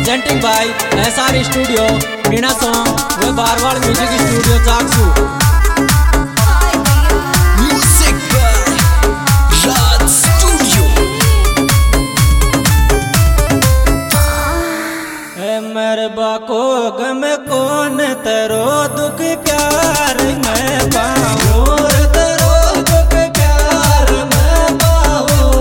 Presenting by SR studio Meena song व Barwad music studio Chaksu. मरबा को गम कौन तरो दुख प्यार मैं पाऊं तरो दुख प्यार मैं पाऊं।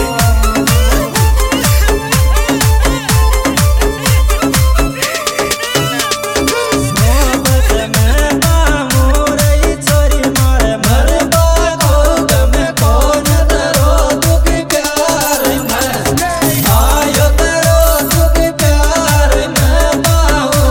मोहब्बत मैं पाऊं रही छोरी मारे मरबा को गम कौन तरो दुख प्यार मैं आयो तरो दुख प्यार मैं पाऊं।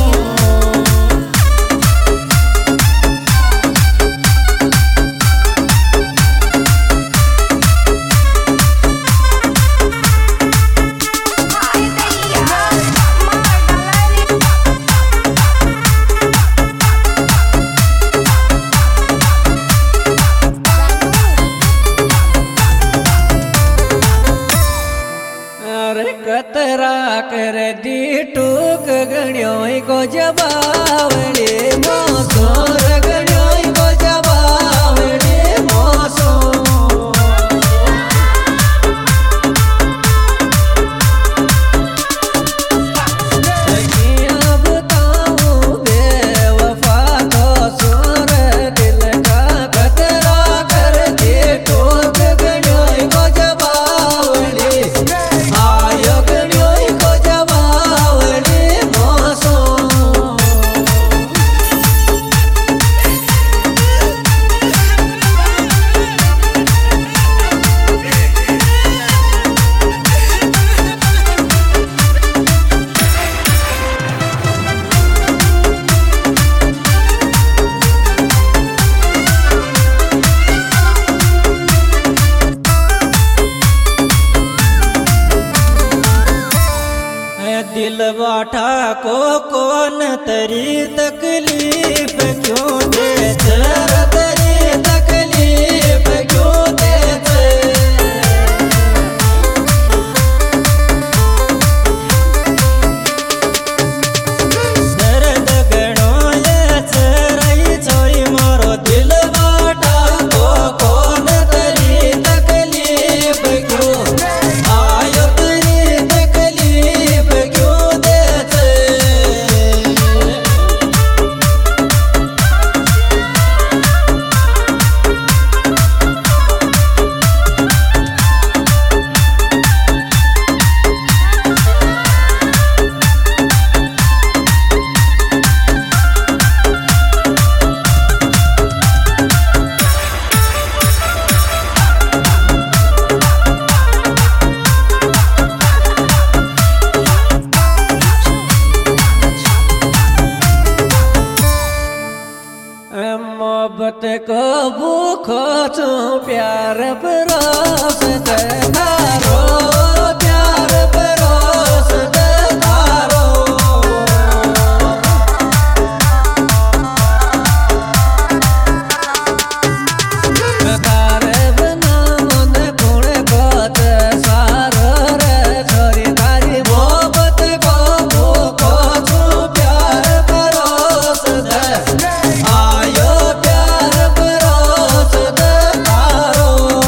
कतरा कर दी टूक गण्योई को जबावड़ी मोसोर गण्योई को जबावड़ी मोसो। सखियां बताऊं बेवफा तो सुर दिल का कतरा कर दी टूक गण्योई को जबावड़ी दिल बाठा को कौन तरी तकलीफ क्यों देते तरी तकलीफ क्यों देते। दर्द गणो ये रही छोरी मारो दिल बाठा को कौन तरी तकलीफ क्यों आयो तरी तकलीफ क्यों देते। मोहब्बत को भूखो छो प्यार परोस दे तारो प्यार परोस दे तारो। तारे बिना मन कुण बात सारो रे छोरी तारी मोहब्बत को भूखो छो प्यार परोस दे आयो प्यार परोस दे तारो।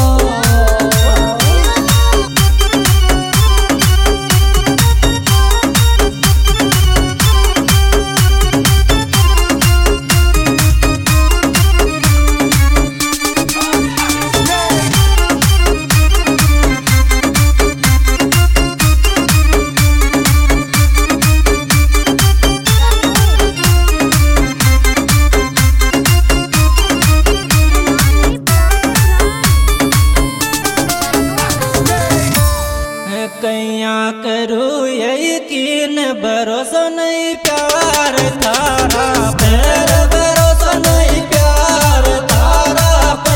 कैया करूँ यकीन भरोसा नहीं प्यार थारा पैर भरोसा नहीं प्यार थारा पे।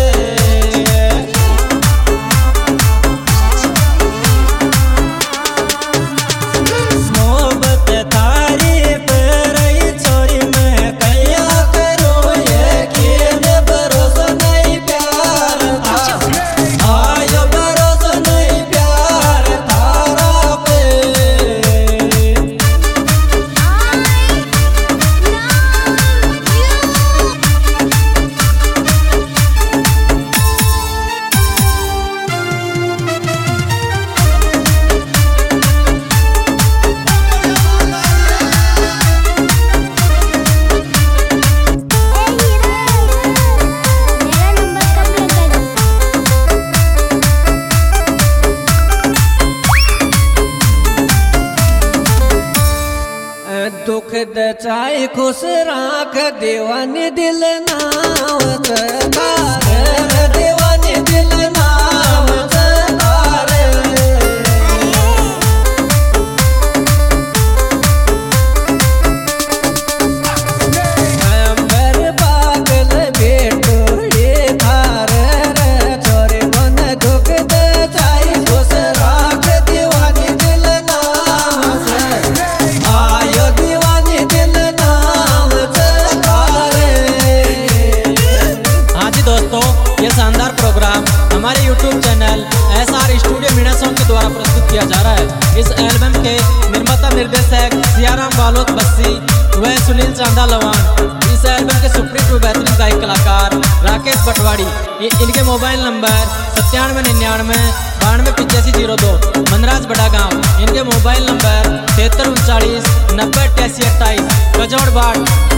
मोहब्बत थारी पर रही छोरी मैं कैया करूँ यकीन भरोसा नहीं प्यार थारा आयो भरोसा नहीं प्यार थारा पे। दे चाहे खुश राख दीवानी दिल नाम तारे दीवानी दिल नाम तारे अंबर पागल बेटोड़ी थारे रे छोरी मन दुख दे चाहे खुश राख दीवानी दिल नाम आयो दीवानी दिल नाम तारे। हाँ जी दोस्तों, ये शानदार प्रोग्राम हमारे YouTube channel SR studio Meena song के द्वारा प्रस्तुत किया जा रहा है। इस एल्बम के निर्माता निर्देशक सियाराम बालोत बस्सी व सुनील चांदा लवान। इस एल्बम के सुप्रीम टू बेहतरीन गायक कलाकार राकेश बटवाड़ी। इनके मोबाइल नंबर 9799 928502 मनराज बड़ा गाँव। इनके मोबाइल नंबर 7339 90 88 28 कजौड़ बाट।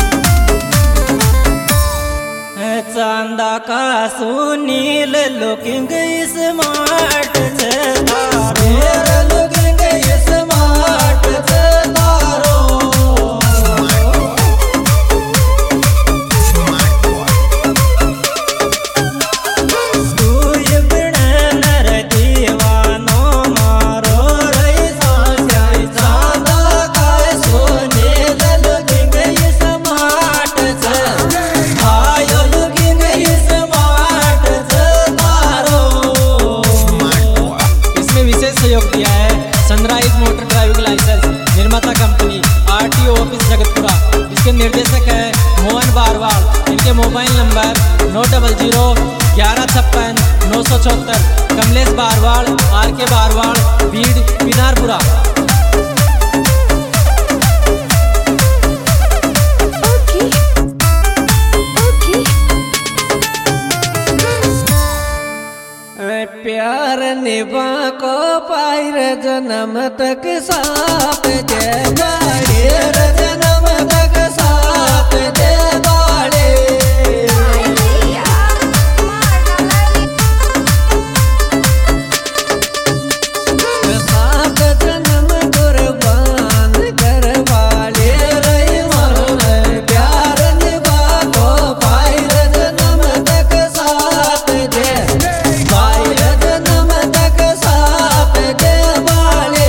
चांदा का Sunil looking smart looking smart निर्देशक है मोहन बारवाल। इनके mobile number 900 1156 974। Kamlesh Barwal RK Barwal भीड़ पिनारपुरा। प्यार निभा को पायर जन्म तक साथ दे जन्म तक साथ दे बाड़े। साथ जन्म कुर्बान कर वाले रही मन प्यार निभा को पायर जन्म तक साथ दे जन्म तक साथ दे वाले।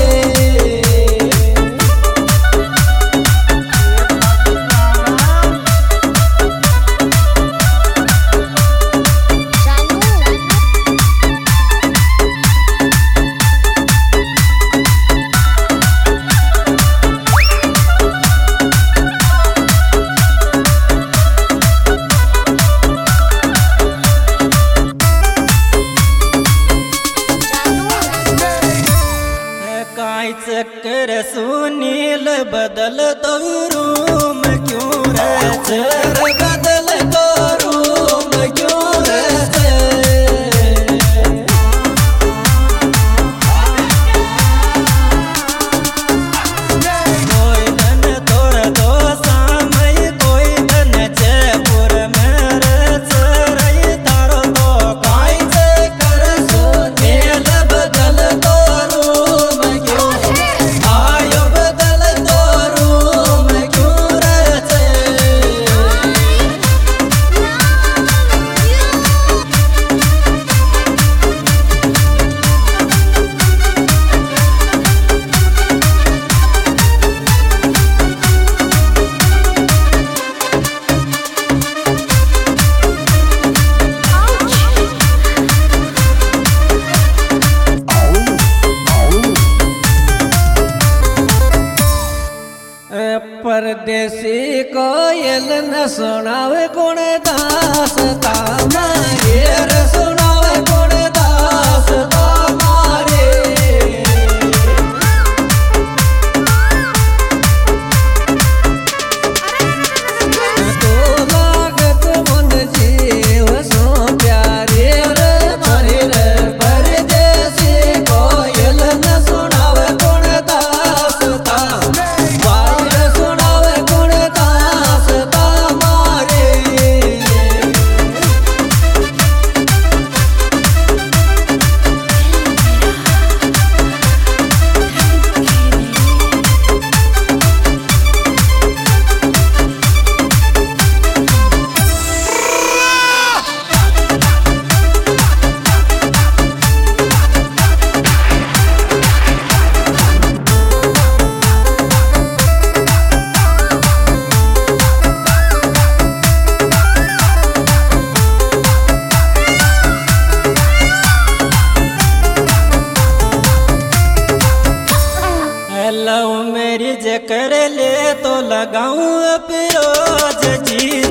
काई चक्कर सुनील बदल तो रूम क्यों रहते बदल तो रूम क्यों रहते। कोई धन तोड़ दो सामय कोई धन जयपुर में रही तारो तो काई चक्कर सुनील बदल तो रूम क्यों आयो बदल तो रूम क्यों रहते। परदेसी कोयल न सुनावे गुण दास तामारे सुनावे गुण दास तामारे। तो लागत मन जीव सो प्यारे रे मरे रे परदेसी कोयल न सुनावे गुण दास तामारे सुनावे गुण दास तामारे। लगाऊं फिरोज जी